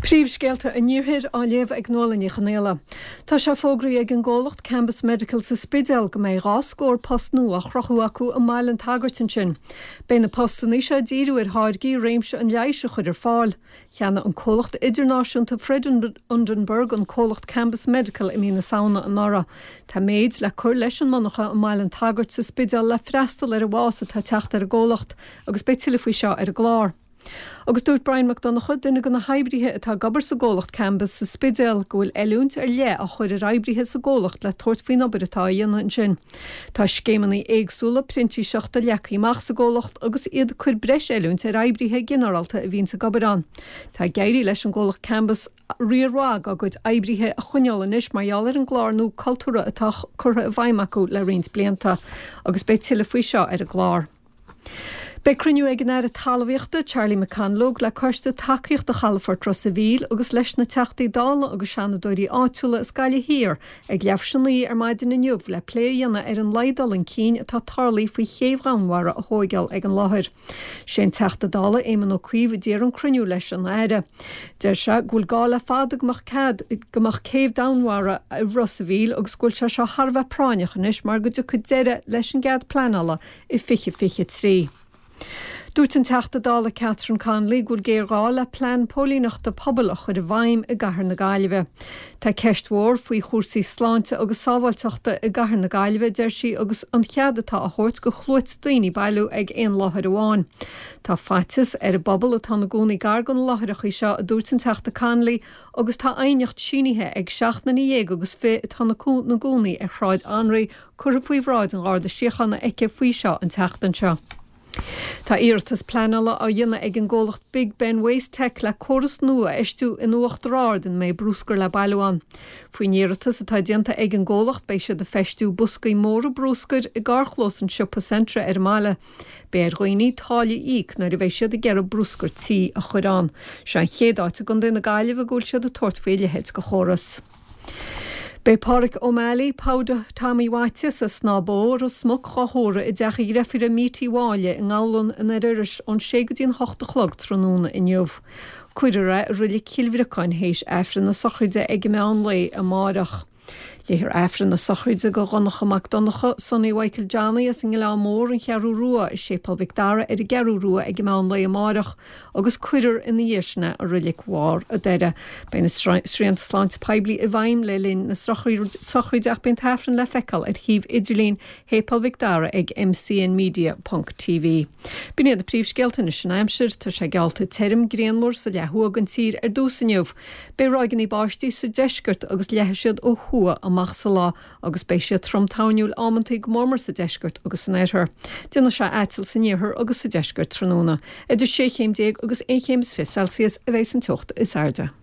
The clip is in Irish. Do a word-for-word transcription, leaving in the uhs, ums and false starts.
Príomhscéalta a níorthair á léamh ag nóla ní chanéala. Tá se fógraí ag an ggólacht Campus Medical sa Spidéal go méid rá scór post nua chrochú acu a mailan tagartin sin. Bé na postaní se díú ar háirgí réimse an leiise chud ar fáil. Cheanna an cólacht idirnáisiúnta Fred Undenberg an cólacht Campus Medical i mína saona an nara. Tá méid le cur leis an manacha a mailan tagart sa Spidéal le freistal ar a bhása tá techt ar a ggólacht agus beitiile faoi seo ar a glár. Agus dúirt Brian McDonagh duine go na haibrithe atá gabar sa ggólacht Campus sa Spidéal go bhfuil eilúnt ar le a chuir a haibrithe sa ggólacht le tuairt faoin obair atá dhéanana an sin. Tá scéimeanna éagsúla printí seachta leachaí meach sa ggólacht agus iad chuir breis eilúnt ar haibrithe generalta a bhíonn sa gabarán. Tá géirí leis an ggólacht Campus riarrág a gcuid haibrithe a chuineáil inis maiall ar an glár nó cultúra atá curtha a bhaimachú le riont blianta agus beitiile faoi seo ar a glár. Be cruniú ag an air a talmhaíochta Charlie McCanlog le chuirsta takeíocht a chalafar tros a bhíl agus leis na teachtaí dála agus seanna dóirí áitiúla is gaile hir ag leabhsinaí ar maidin na nniuh le pléanana ar an leidal an cín atá tarlaí faoi chéomhghánmhara a thógáil ag an láthair. Sé teachta dála éman ó cuomh díar an cruniú leis an aire. Deir se gúil gála fád gomach céimh dámhara a Ros a bhíl agus gúil se seo Harbheith práineach inis mar go dú chu deire leis an gad planala i fiche fiche trí. Dúirt an teachta dála Catherine Conley gúil géará le plán pólíneachta pobal a chud a bhaim i gcathair na Gaillimhe. Tá ceist mhór faoi chósaí sláinte agus sábhailteachta i gcathair na Gaillimhe deir sí agus an chead atá a thabhairt go chluait daoine bailú ag aon láthair amháin. Tá faightas ar a bobbal atá na gcónaí gargan láthaireach seo a dúirt an teachta Conley agus tá aithneocht sínithe ag seachna na dhéag agus fé atá na gcónaí ar chráid anraí chur faoi bhráid an gáda siochanna aice faoi seo an teachtan seo. Tá iartas planala á dhéanana ag an ggólacht Big Ben Waste Tech le choras nua eistú in uacht ráden mé brúscar le bailúán. Fuoin iartas atá dianta ag an ggólacht bei se de festú buscaí móra brúscar i gárchlós an siopa centra ar mála. Bé roioine tála íc nar a bheith siad a ggéar brúscar tí a chuirán. Se an chéadáte gan na Gaillimhe gúil siad a tuairtféile head go choras. Bei Pádraig O'Malley páda Tommy White sa snábór ó smog chothóra i d decha grefir a mítí bháile in gálan in iris an ségadíon hochta chlog trónúna in jobh. Cuidere rilli cilmhreáin hééis efran na sochríide ag me an lei a márach. Léhir efran na sochríide go gonnacha McDonacha Sonny Michael Johnny as in le mór an chearú rua i sépal Vicdara ar a gearú rua ag me an lei a márach agus cuidir in na dhéisna a rillic mhór a deire. Bei na sríanta sláinte peibli i bhaim le linn na sochríide ach ben tafran le fecal ar híomh idirlín hépal Vicdara ag m c n media dot t v. Bíine a príomhscéalta na sin aimsir tá sé gealta terim gréanmór sa lehuag an tír ar dúsanniuh. Bei rágan í báistí sa deisgurt agus leheisiad ó hua a mach sa lá agus bei sé tromtániúil ámantaigh mórmar sa deisgurt agus san éithir. Dina se étil sa níorthir agus sa deisgurt tróna. Idir sé chéim déag agus é chéim fis Celsius a bheits an tucht is airde.